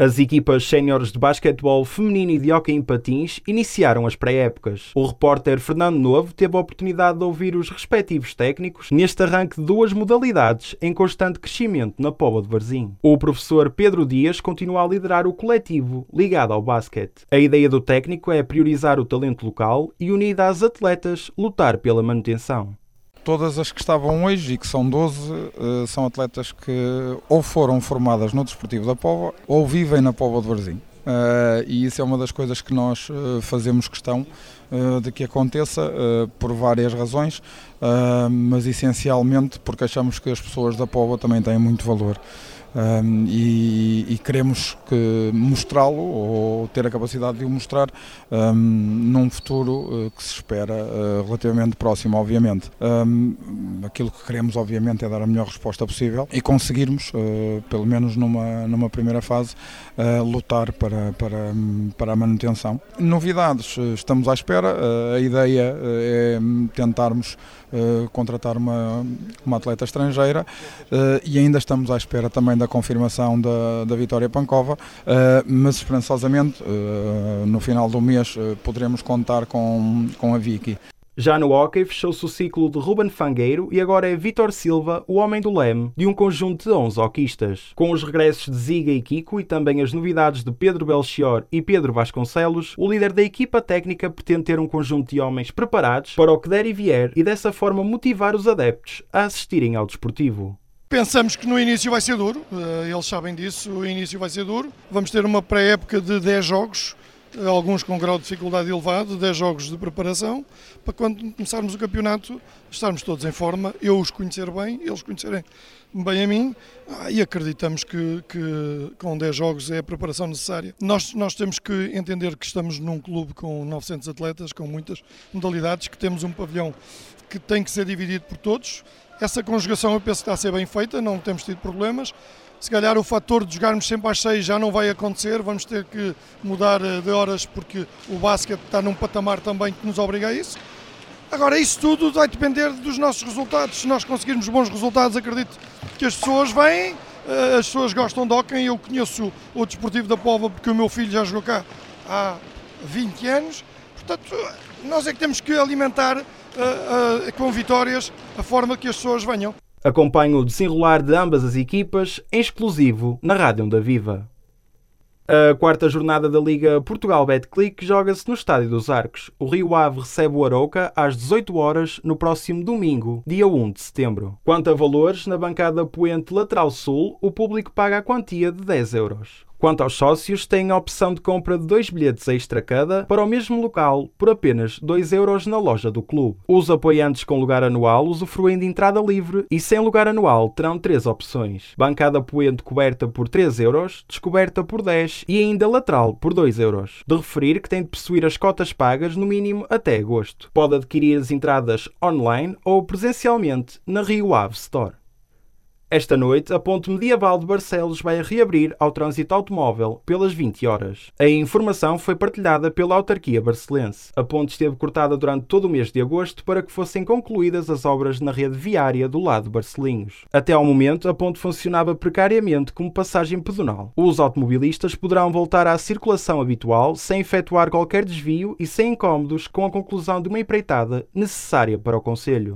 As equipas séniores de basquetebol feminino e de hóquei em patins iniciaram as pré-épocas. O repórter Fernando Novo teve a oportunidade de ouvir os respectivos técnicos neste arranque de duas modalidades em constante crescimento na Póvoa de Varzim. O professor Pedro Dias continua a liderar o coletivo ligado ao basquete. A ideia do técnico é priorizar o talento local e, unida às atletas, lutar pela manutenção. Todas as que estavam hoje, e que são 12, são atletas que ou foram formadas no Desportivo da Póvoa ou vivem na Póvoa de Varzim. E isso é uma das coisas que nós fazemos questão de que aconteça por várias razões, mas essencialmente porque achamos que as pessoas da Póvoa também têm muito valor. E queremos mostrá-lo ou ter a capacidade de o mostrar num futuro que se espera relativamente próximo, obviamente. Aquilo que queremos, obviamente, é dar a melhor resposta possível e conseguirmos, pelo menos numa primeira fase, lutar para a manutenção. Novidades, estamos à espera. A ideia é tentarmos contratar uma atleta estrangeira e ainda estamos à espera também da confirmação da Vitória Pancova, mas esperançosamente no final do mês poderemos contar com a Vicky. Já no hóquei fechou-se o ciclo de Ruben Fangueiro e agora é Vítor Silva, o homem do leme, de um conjunto de 11 hoquistas. Com os regressos de Ziga e Kiko e também as novidades de Pedro Belchior e Pedro Vasconcelos, o líder da equipa técnica pretende ter um conjunto de homens preparados para o que der e vier e dessa forma motivar os adeptos a assistirem ao desportivo. Pensamos que no início vai ser duro, eles sabem disso, o início vai ser duro. Vamos ter uma pré-época de 10 jogos, alguns com grau de dificuldade elevado, 10 jogos de preparação, para quando começarmos o campeonato estarmos todos em forma, eu os conhecer bem, eles conhecerem bem a mim, e acreditamos que com 10 jogos é a preparação necessária. Nós temos que entender que estamos num clube com 900 atletas, com muitas modalidades, que temos um pavilhão que tem que ser dividido por todos. Essa conjugação eu penso que está a ser bem feita, não temos tido problemas. Se calhar o fator de jogarmos sempre às 6 já não vai acontecer, vamos ter que mudar de horas porque o basquete está num patamar também que nos obriga a isso. Agora, isso tudo vai depender dos nossos resultados. Se nós conseguirmos bons resultados, acredito que as pessoas vêm, as pessoas gostam de hóquei. Eu conheço o Desportivo da Póvoa porque o meu filho já jogou cá há 20 anos. Portanto, nós é que temos que alimentar com vitórias a forma que as pessoas venham. Acompanhe o desenrolar de ambas as equipas em exclusivo na Rádio Onda Viva. A quarta jornada da Liga Portugal Betclic joga-se no Estádio dos Arcos. O Rio Ave recebe o Arouca às 18 horas no próximo domingo, dia 1 de setembro. Quanto a valores, na bancada poente lateral sul, o público paga a quantia de 10 euros. Quanto aos sócios, têm a opção de compra de 2 bilhetes extra cada para o mesmo local por apenas 2 euros na loja do clube. Os apoiantes com lugar anual usufruem de entrada livre e sem lugar anual terão 3 opções. Bancada poente coberta por 3 euros, descoberta por 10 e ainda lateral por 2 euros. De referir que tem de possuir as cotas pagas no mínimo até agosto. Pode adquirir as entradas online ou presencialmente na Rio Ave Store. Esta noite, a Ponte Medieval de Barcelos vai reabrir ao trânsito automóvel pelas 20 horas. A informação foi partilhada pela autarquia barcelense. A ponte esteve cortada durante todo o mês de agosto para que fossem concluídas as obras na rede viária do lado de Barcelinhos. Até ao momento, a ponte funcionava precariamente como passagem pedonal. Os automobilistas poderão voltar à circulação habitual sem efetuar qualquer desvio e sem incómodos com a conclusão de uma empreitada necessária para o concelho.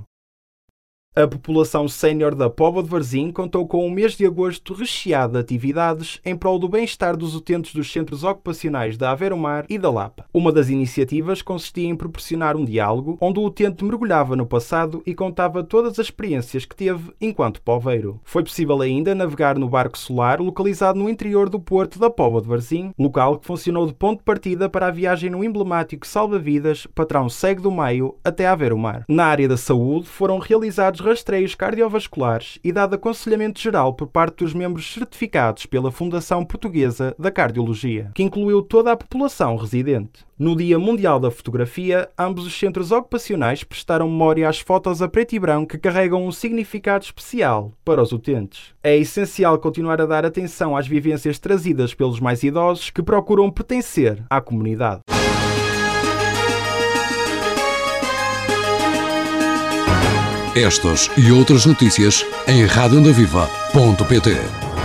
A população sénior da Póvoa de Varzim contou com um mês de agosto recheado de atividades em prol do bem-estar dos utentes dos centros ocupacionais da Aveiro Mar e da Lapa. Uma das iniciativas consistia em proporcionar um diálogo onde o utente mergulhava no passado e contava todas as experiências que teve enquanto poveiro. Foi possível ainda navegar no barco solar localizado no interior do porto da Póvoa de Varzim, local que funcionou de ponto de partida para a viagem no emblemático salva-vidas Patrão Cego do Meio até Aveiro Mar. Na área da saúde foram realizados rastreios cardiovasculares e dado aconselhamento geral por parte dos membros certificados pela Fundação Portuguesa da Cardiologia, que incluiu toda a população residente. No Dia Mundial da Fotografia, ambos os centros ocupacionais prestaram memória às fotos a preto e branco que carregam um significado especial para os utentes. É essencial continuar a dar atenção às vivências trazidas pelos mais idosos que procuram pertencer à comunidade. Estas e outras notícias em radioondaviva.pt.